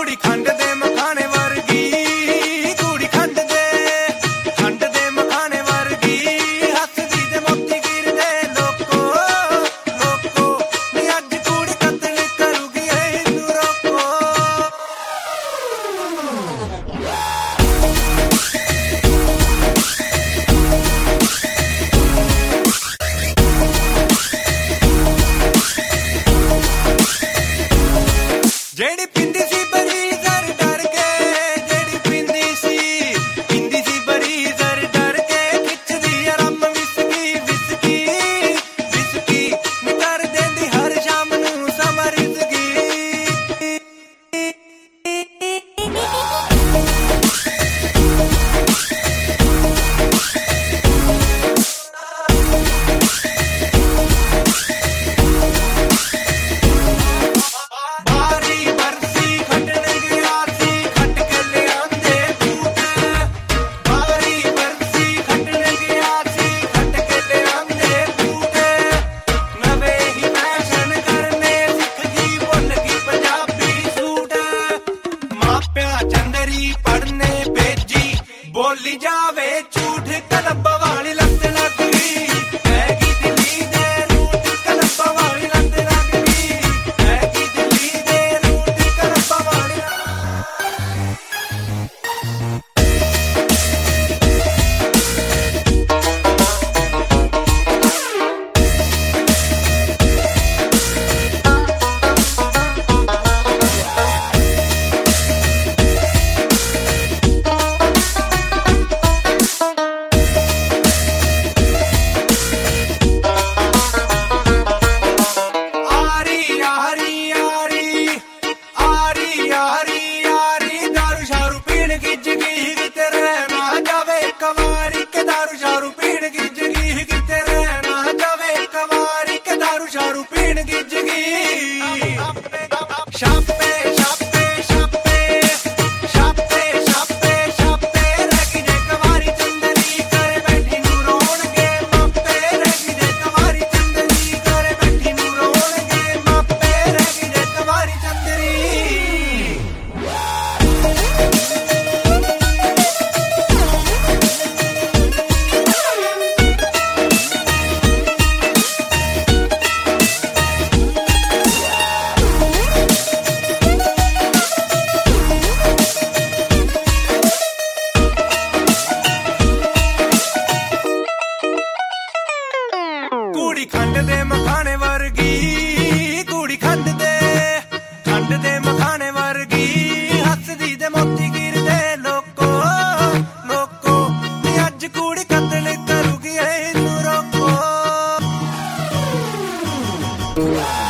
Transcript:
ਕੁੜੀ ਖੰਡ ਦੇ ਮਖਾਣੇ ਵਰਗੀ, ਕੁੜੀ ਖੰਡ ਦੇ ਮਖਾਣੇ ਵਰਗੀ, ਹੱਸਦੀ ਤੇ ਮੋਤੀ ਗਿਰਦੇ ਲੋਕੋ ਲੋਕੋ ਨੀ ਅੱਜ ਕੁੜੀ ਕਤਲ ਕਰੂਗੀ ਇਹਨੂੰ ਰੋਕੋ। ਜਿਹੜੀ ਪਿੰਦੀ ਸੀ ਬੜੀ ਜ਼ਰ ਡਰ ਕੇ, ਜਿਹੜੀ ਪਿੰਦੀ ਸੀ ਬੜੀ ਜ਼ਰ ਡਰ ਕੇ, ਖਿੱਚਦੀ ਆਰਾਮ ਵਿਸਕੀ ਵਿਸਕੀ ਵਿਸਕੀ ਨੀ ਕਰ ਦਿੰਦੀ ਹਰ ਸ਼ਾਮ ਨੂੰ ਸਮਰਿਜ਼ਗੀ। ਪੜਨੇ ਭੇਜੀ ਬੋਲੀ ਜਾਵੇ ਝੂਠ ਕਲੱਬਾਂ ਵਾਲੀ ਲੱਤ ਲੱਗ ਗਈ, ਹੈਗੀ ਦਿੱਲੀ ਦੇ ਰੂਟ ਕਲੱਬਾਂ ਵਾਲੀ ਲੱਤ ਲੱਗ ਗਈ, ਹੈਗੀ ਦਿੱਲੀ ਦੇ ਰੂਟ ਕਲੱਬਾਂ ਵਾਲੀ। ਦਾਰੂ ਸ਼ਾਰੂ ਪੀਣ ਗਿੱਜ ਗਈ ਕਿਤੇ ਰਹਿ ਨਾ ਜਾਵੇ ਕਵਾਰੀ ਕੇ, ਦਾਰੂ ਸ਼ਾਰੂ ਪੀਣ ਗਿੱਜ ਗਈ ਕਿਤੇ ਰਹਿ ਨਾ ਜਾਵੇ ਕਵਾਰੀ ਕੇ, ਦਾਰੂ ਸ਼ਾਰੂ ਪੀਣ ਗਿੱਜ ਗਈ। ਛਾਪੇ ਛਾਪੇ ਛਾਪੇ ਛਾਪੇ ਛਾਪੇ ਛਾਪੇ ਰਹਿ ਗਈ ਜੇ ਕਵਾਰੀ ਚੰਦਰੀ ਘਰੇ ਬੈਠੀ ਨੂੰ ਰੋਣਗੇ ਮਾਪੇ, ਰਹਿ ਗਈ ਜੇ ਕਵਾਰੀ ਚੰਦਰੀ ਘਰੇ ਬੈਠੀ ਨੂੰ ਰੋਣਗੇ ਮਾਪੇ, ਰਹਿ ਗਈ ਜੇ ਕਵਾਰੀ ਚੰਦਰੀ। ਕੁੜੀ ਖੰਡ ਦੇ ਮਖਾਣੇ ਵਰਗੀ, ਕੁੜੀ ਖੰਡ ਦੇ ਮਖਾਣੇ ਵਰਗੀ, ਹੱਸਦੀ ਤੇ ਮੋਤੀ ਗਿਰਦੇ ਲੋਕੋ ਲੋਕੋ ਨੀ ਅੱਜ ਕੁੜੀ ਕਤਲ ਕਰੂਗੀ ਇਹਨੂੰ ਰੋਕੋ।